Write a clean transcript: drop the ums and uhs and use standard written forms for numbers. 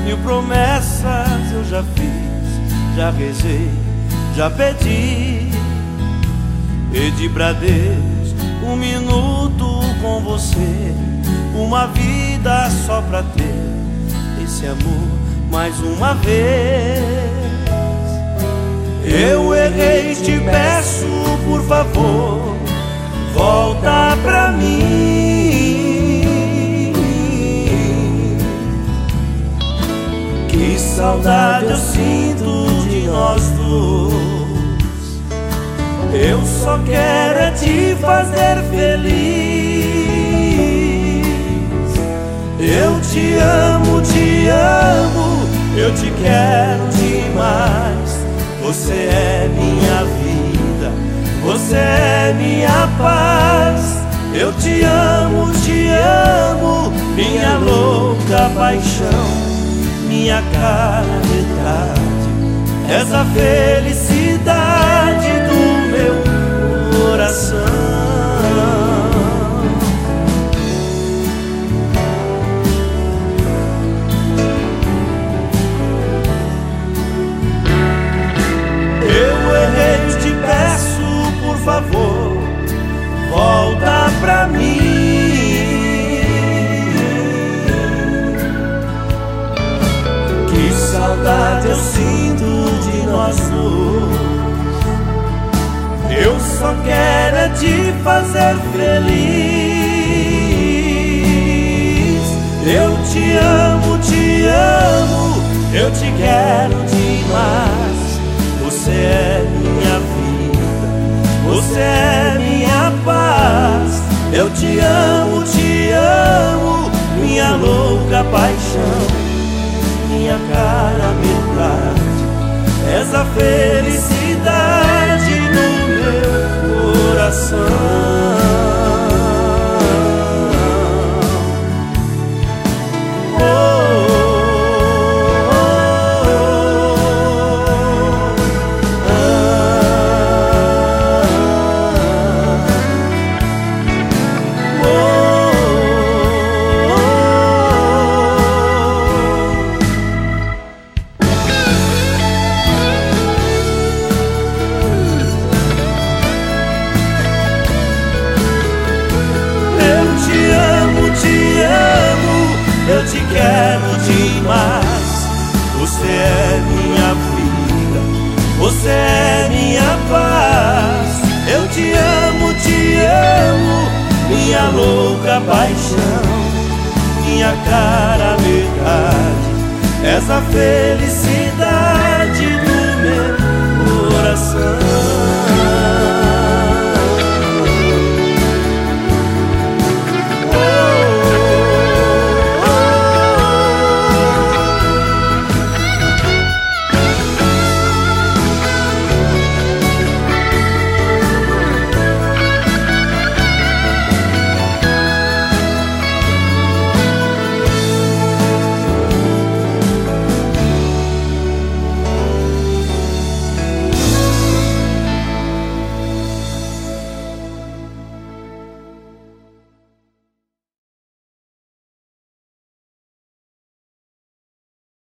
Mil promessas eu já fiz, já rezei, já pedi. Pedi pra Deus 1 minuto com você, uma vida só pra ter esse amor mais uma vez. Eu errei, te peço por favor, volta pra mim. Que saudade eu sinto de nós dois. Eu só quero é te fazer feliz. Eu te amo, eu te quero demais. Você é minha vida, você é minha paz. Eu te amo, minha louca paixão, minha cara metade, essa felicidade do meu coração. Te peço, por favor, volta pra mim. Que saudade eu sinto de nós dois. Eu só quero é te fazer feliz. Eu te amo, eu te quero demais. Você é minha vida, você é minha paz. Eu te amo, minha louca paixão, minha cara metade, essa felicidade no meu coração. Eu te quero demais. Você é minha vida, você é minha paz. Eu te amo, minha louca paixão, minha cara metade, essa felicidade